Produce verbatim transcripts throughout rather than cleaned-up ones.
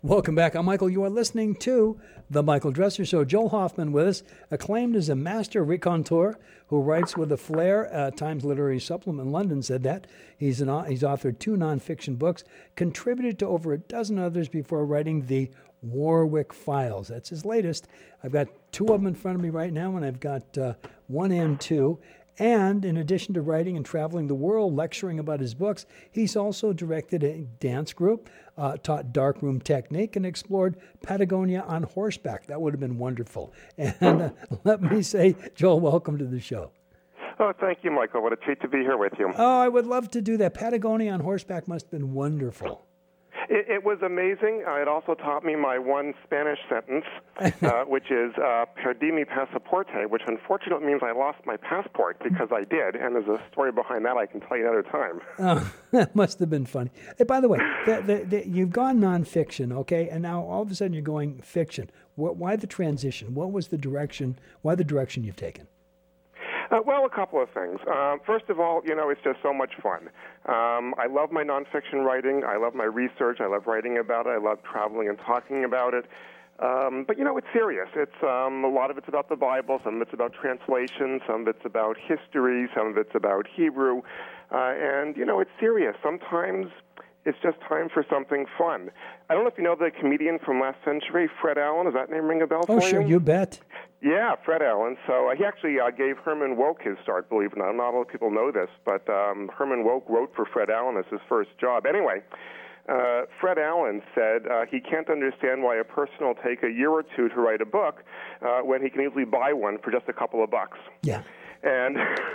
Welcome back. I'm Michael. You are listening to The Michael Dresser Show. Joel Hoffman with us, acclaimed as a master raconteur who writes with a flair. Uh, Times Literary Supplement in London said that. He's, an, he's authored two nonfiction books, contributed to over a dozen others before writing The Warwick Files. That's his latest. I've got two of them in front of me right now, and I've got uh, one and two. And in addition to writing and traveling the world, lecturing about his books, he's also directed a dance group, uh, taught darkroom technique, and explored Patagonia on horseback. That would have been wonderful. And uh, let me say, Joel, welcome to the show. Oh, thank you, Michael. What a treat to be here with you. Oh, I would love to do that. Patagonia on horseback must have been wonderful. It, it was amazing. Uh, it also taught me my one Spanish sentence, uh, which is uh, perdí mi pasaporte, which unfortunately means I lost my passport because I did. And there's a story behind that I can tell you another time. Oh, that must have been funny. Hey, by the way, the, the, the, you've gone nonfiction, okay? And now all of a sudden you're going fiction. What, why the transition? What was the direction? Why the direction you've taken? Uh, well, a couple of things. Uh, first of all, you know, it's just so much fun. Um, I love my nonfiction writing. I love my research. I love writing about it. I love traveling and talking about it. Um, but, you know, it's serious. It's um, a lot of it's about the Bible. Some of it's about translation. Some of it's about history. Some of it's about Hebrew. Uh, and, you know, it's serious. Sometimes it's just time for something fun. I don't know if you know the comedian from last century, Fred Allen. Does that name ring a bell for you? you? Oh, sure, you bet. Yeah, Fred Allen. So uh, he actually uh, gave Herman Wouk his start, believe it or not. Not a lot of people know this, but um, Herman Wouk wrote for Fred Allen as his first job. Anyway, uh, Fred Allen said uh, he can't understand why a person will take a year or two to write a book uh, when he can easily buy one for just a couple of bucks. Yeah. And...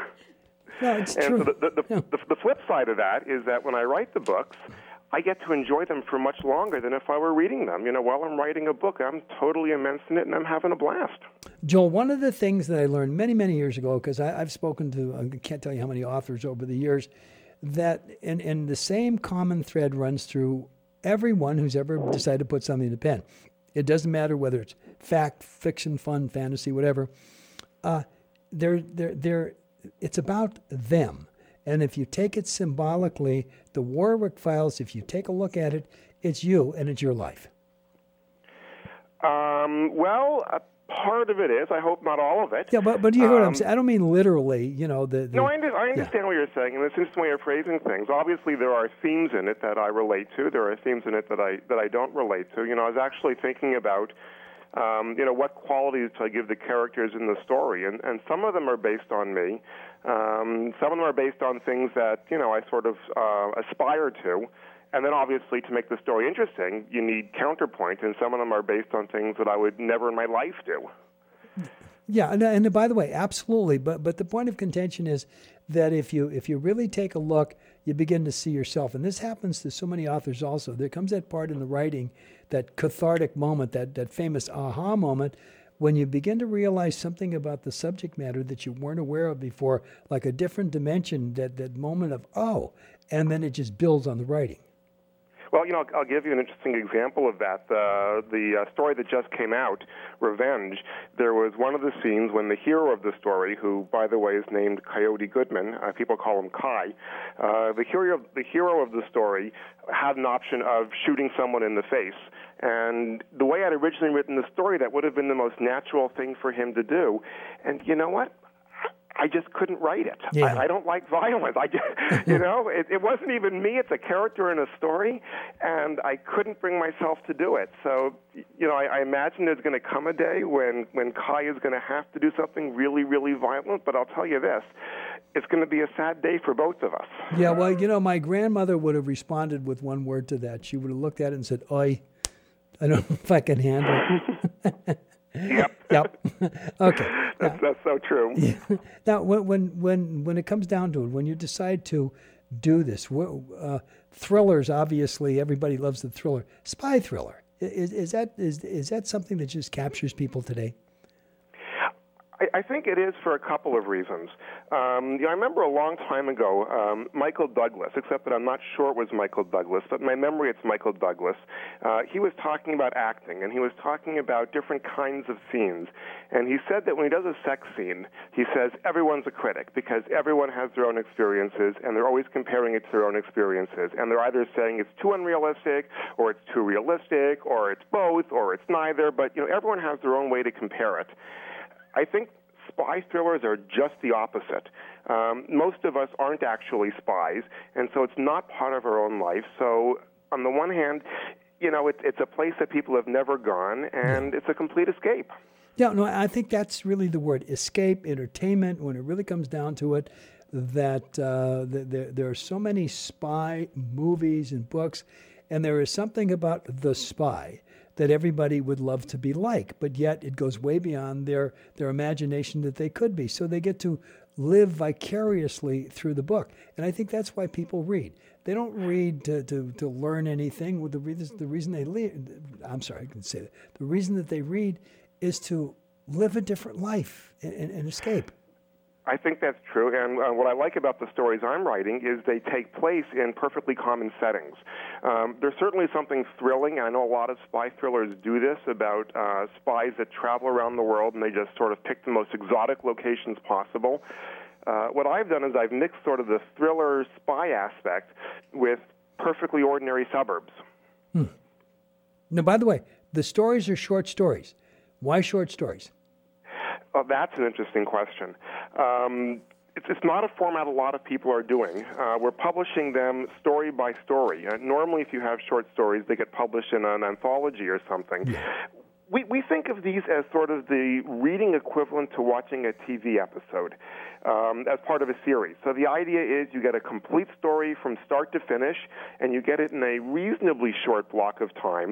No, it's and true. so the, the, the, yeah. the, the flip side of that is that when I write the books, I get to enjoy them for much longer than if I were reading them. You know, while I'm writing a book, I'm totally immersed in it, and I'm having a blast. Joel, one of the things that I learned many, many years ago, because I've spoken to, I can't tell you how many authors over the years, that and, and the same common thread runs through everyone who's ever decided to put something to pen. It doesn't matter whether it's fact, fiction, fun, fantasy, whatever. Uh, they're, they're, they're, it's about them. And if you take it symbolically, the Warwick Files, if you take a look at it, it's you and it's your life. Um, well, a part of it is. I hope not all of it. Yeah, but, but you hear um, what I'm saying? I don't mean literally, you know. The, the no, I, under, I understand yeah. what you're saying, and it's just a way of phrasing things. Obviously, there are themes in it that I relate to. There are themes in it that I that I don't relate to. You know, I was actually thinking about Um, you know, what qualities do I give the characters in the story? And, and some of them are based on me. Um, some of them are based on things that, you know, I sort of uh, aspire to. And then, obviously, to make the story interesting, you need counterpoint. And some of them are based on things that I would never in my life do. Yeah, and, and by the way, absolutely. But but the point of contention is that if you if you really take a look, you begin to see yourself. And this happens to so many authors also. There comes that part in the writing, that cathartic moment, that, that famous aha moment, when you begin to realize something about the subject matter that you weren't aware of before, like a different dimension, that, that moment of, oh, and then it just builds on the writing. Well, you know, I'll, I'll give you an interesting example of that. Uh, the uh, story that just came out, Revenge, there was one of the scenes when the hero of the story, who, by the way, is named Coyote Goodman, uh, people call him Kai, uh, the hero of, the hero of the story had an option of shooting someone in the face. And the way I'd originally written the story, that would have been the most natural thing for him to do. And you know what? I just couldn't write it. Yeah. I, I don't like violence. I just, you know, it, it wasn't even me. It's a character in a story, and I couldn't bring myself to do it. So, you know, I, I imagine there's going to come a day when, when Kai is going to have to do something really, really violent. But I'll tell you this, it's going to be a sad day for both of us. Yeah, well, you know, my grandmother would have responded with one word to that. She would have looked at it and said, "Oi, I don't know if I can handle it." Yep. Yep. Okay. That's, that's so true. Yeah. Now, when when when when it comes down to it, when you decide to do this, uh, thrillers, obviously, everybody loves the thriller. Spy thriller, is is that is is that something that just captures people today? I, I think it is for a couple of reasons. Um, you know, I remember a long time ago, um, Michael Douglas, except that I'm not sure it was Michael Douglas, but in my memory it's Michael Douglas. Uh, he was talking about acting, and he was talking about different kinds of scenes. And he said that when he does a sex scene, he says everyone's a critic because everyone has their own experiences, and they're always comparing it to their own experiences. And they're either saying it's too unrealistic, or it's too realistic, or it's both, or it's neither. But you know, everyone has their own way to compare it. I think spy thrillers are just the opposite. Um, most of us aren't actually spies, and so it's not part of our own life. So on the one hand, you know, it, it's a place that people have never gone, and yeah. it's a complete escape. Yeah, no, I think that's really the word, escape, entertainment, when it really comes down to it, that uh, there, there are so many spy movies and books, and there is something about the spy that everybody would love to be like, but yet it goes way beyond their, their imagination that they could be. So they get to live vicariously through the book. And I think that's why people read. They don't read to, to, to learn anything. The reason, the reason they read, I'm sorry, I can say that. The reason that they read is to live a different life and, and, and escape. I think that's true, and uh, what I like about the stories I'm writing is they take place in perfectly common settings. Um, there's certainly something thrilling. I know a lot of spy thrillers do this about uh, spies that travel around the world, and they just sort of pick the most exotic locations possible. Uh, what I've done is I've mixed sort of the thriller spy aspect with perfectly ordinary suburbs. Hmm. Now, by the way, the stories are short stories. Why short stories? Oh, that's an interesting question. Um, it's, it's not a format a lot of people are doing. Uh, we're publishing them story by story. Uh, normally, if you have short stories, they get published in an anthology or something. Yeah. We, we think of these as sort of the reading equivalent to watching a T V episode um, as part of a series. So the idea is you get a complete story from start to finish, and you get it in a reasonably short block of time.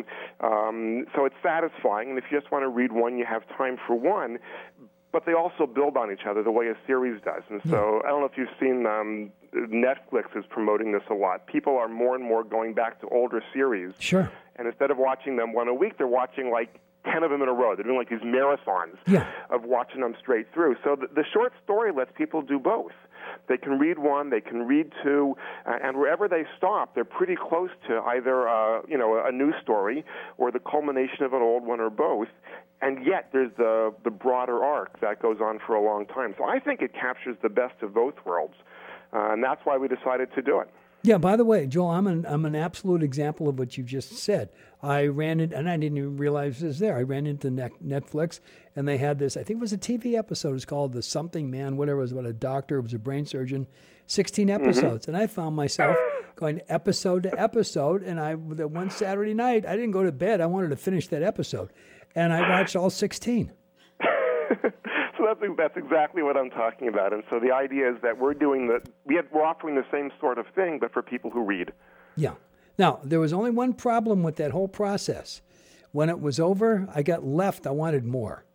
Um, so it's satisfying, and if you just want to read one, you have time for one. But they also build on each other the way a series does. And so I don't know if you've seen um, Netflix is promoting this a lot. People are more and more going back to older series. Sure. And instead of watching them one a week, they're watching like ten of them in a row. They're doing like these marathons yeah. of watching them straight through. So the, the short story lets people do both. They can read one, they can read two, uh, and wherever they stop, they're pretty close to either uh, you know a new story or the culmination of an old one or both. And yet there's the, the broader arc that goes on for a long time. So I think it captures the best of both worlds, uh, and that's why we decided to do it. Yeah, by the way, Joel, I'm an, I'm an absolute example of what you just said. I ran it, and I didn't even realize it was there. I ran into Netflix, and they had this, I think it was a T V episode. It was called The Something Man, whatever. It was about a doctor. It was a brain surgeon. sixteen episodes. Mm-hmm. And I found myself going episode to episode, and I one Saturday night, I didn't go to bed. I wanted to finish that episode. And I watched all sixteen. So that's that's exactly what I'm talking about. And so the idea is that we're doing the we have, we're offering the same sort of thing, but for people who read. Yeah. Now there was only one problem with that whole process. When it was over, I got left. I wanted more.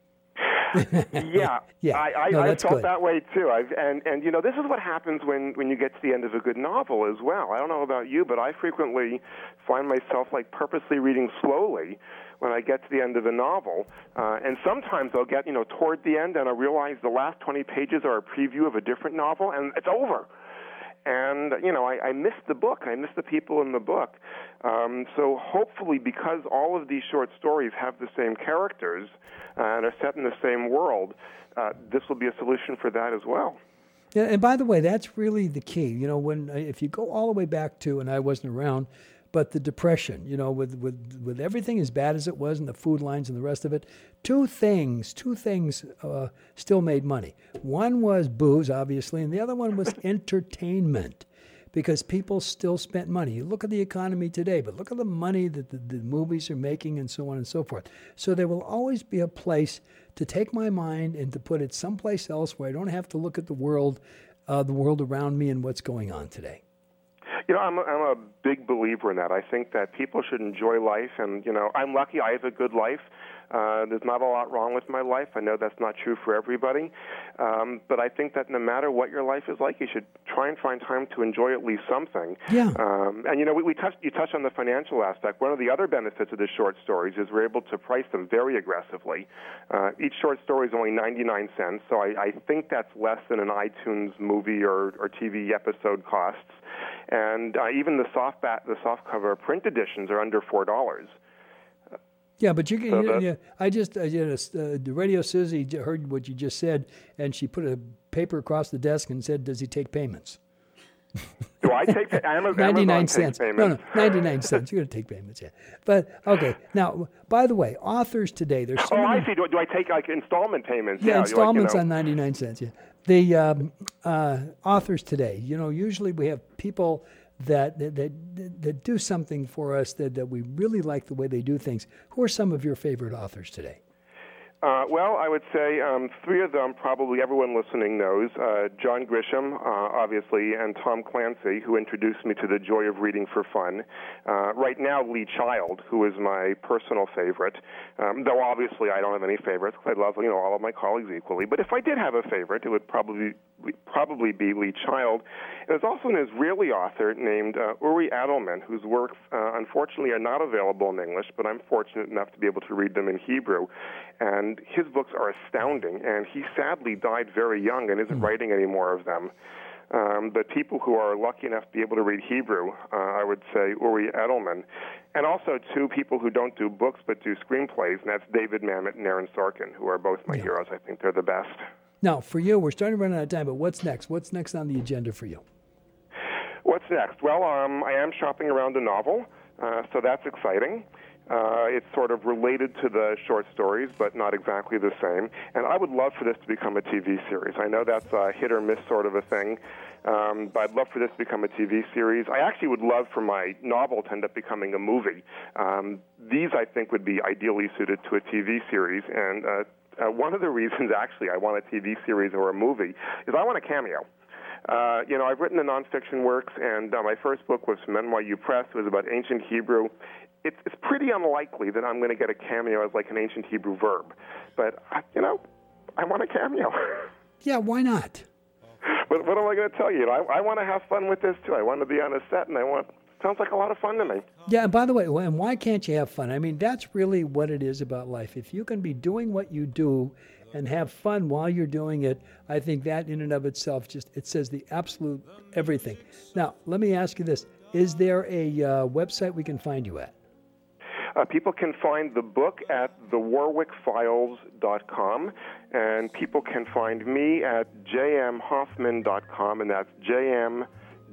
yeah, yeah. I, I, no, I that's felt good. that way too. I've, and and you know, this is what happens when when you get to the end of a good novel as well. I don't know about you, but I frequently find myself like purposely reading slowly when I get to the end of a novel, uh, and sometimes I'll get you know toward the end and I realize the last twenty pages are a preview of a different novel, and it's over. And, you know, I, I miss the book. I miss the people in the book. Um, so hopefully, because all of these short stories have the same characters uh, and are set in the same world, uh, this will be a solution for that as well. Yeah, and by the way, that's really the key. You know, when if you go all the way back to, and I wasn't around, but the Depression, you know, with, with, with everything as bad as it was and the food lines and the rest of it, two things, two things uh, still made money. One was booze, obviously, and the other one was entertainment, because people still spent money. You look at the economy today, but look at the money that the, the movies are making and so on and so forth. So there will always be a place to take my mind and to put it someplace else where I don't have to look at the world, uh, the world around me and what's going on today. You know, I'm a, I'm a big believer in that. I think that people should enjoy life, and, you know, I'm lucky I have a good life. Uh, there's not a lot wrong with my life. I know that's not true for everybody. Um, but I think that no matter what your life is like, you should try and find time to enjoy at least something. Yeah. Um, and, you know, we, we touched, you touched on the financial aspect. One of the other benefits of the short stories is we're able to price them very aggressively. Uh, each short story is only ninety-nine cents, so I, I think that's less than an iTunes movie or, or T V episode costs. And uh, even the soft bat, the softcover print editions are under four dollars. Yeah, but you can. So You, you, I just, I did a, uh, the Radio Susie j- heard what you just said, and she put a paper across the desk and said, "Does he take payments?" Do I take Amazon? ninety-nine takes cents. payments. No, no, ninety-nine cents. You're going to take payments, yeah. But okay, now, by the way, authors today, there's so Oh, many. I see. Do, do I take like installment payments? Yeah, Yeah, installments like, you on know. ninety-nine cents. Yeah, the um, uh, authors today. You know, usually we have people that that that, that do something for us that, that we really like the way they do things. Who are some of your favorite authors today? Uh, well, I would say um, three of them probably everyone listening knows. Uh, John Grisham, uh, obviously, and Tom Clancy, who introduced me to the joy of reading for fun. Uh, right now, Lee Child, who is my personal favorite, um, though obviously I don't have any favorites because I love, you know, all of my colleagues equally. But if I did have a favorite, it would probably probably be Lee Child. And there's also an Israeli author named uh, Uri Adelman, whose works, uh, unfortunately, are not available in English, but I'm fortunate enough to be able to read them in Hebrew. And his books are astounding, and he sadly died very young and isn't mm. writing any more of them. Um, but people who are lucky enough to be able to read Hebrew, uh, I would say Uri Edelman. And also two people who don't do books but do screenplays, and that's David Mamet and Aaron Sorkin, who are both my yeah. heroes. I think they're the best. Now, for you, we're starting to run out of time, but what's next? What's next on the agenda for you? What's next? Well, um, I am shopping around a novel, uh, so that's exciting. Uh, it's sort of related to the short stories, but not exactly the same. And I would love for this to become a T V series. I know that's a hit or miss sort of a thing, um, but I'd love for this to become a T V series. I actually would love for my novel to end up becoming a movie. Um, these, I think, would be ideally suited to a T V series. And uh, uh, one of the reasons, actually, I want a T V series or a movie is I want a cameo. Uh, you know, I've written the nonfiction works, and uh, my first book was from N Y U Press. It was about ancient Hebrew. It's, it's pretty unlikely that I'm going to get a cameo as like an ancient Hebrew verb. But, uh, you know, I want a cameo. Yeah, why not? But what am I going to tell you? I, I want to have fun with this, too. I want to be on a set, and I want... Sounds like a lot of fun to me. Yeah, and by the way, and why can't you have fun? I mean, that's really what it is about life. If you can be doing what you do and have fun while you're doing it, I think that in and of itself just, it says the absolute everything. Now, let me ask you this. Is there a uh, website we can find you at? Uh, people can find the book at the warwick files dot com, and people can find me at j m hoffman dot com, and that's j m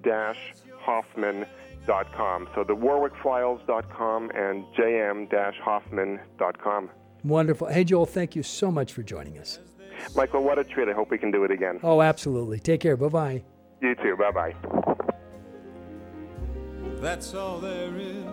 hoffman dot com. So the warwick files dot com and j m hoffman dot com. Wonderful. Hey, Joel, thank you so much for joining us. Michael, what a treat. I hope we can do it again. Oh, absolutely. Take care. Bye-bye. You too. Bye-bye. That's all there is.